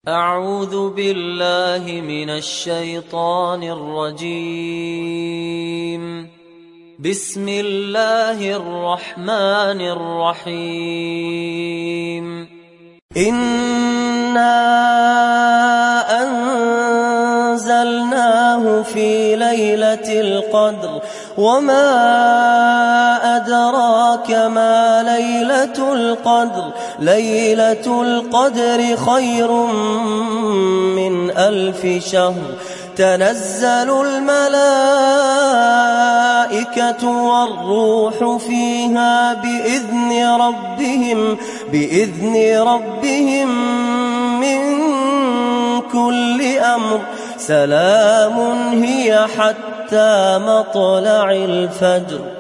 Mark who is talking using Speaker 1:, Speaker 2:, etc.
Speaker 1: أعوذ بالله من الشيطان الرجيم. بسم الله الرحمن الرحيم. إنا أنزلناه في ليلة القدر وما أدراك ما ليلة القدر. ليلة القدر خير من 1000 شهر. تنزل الملائكة والروح فيها بإذن ربهم من كل أمر. سلام هي حتى مطلع الفجر.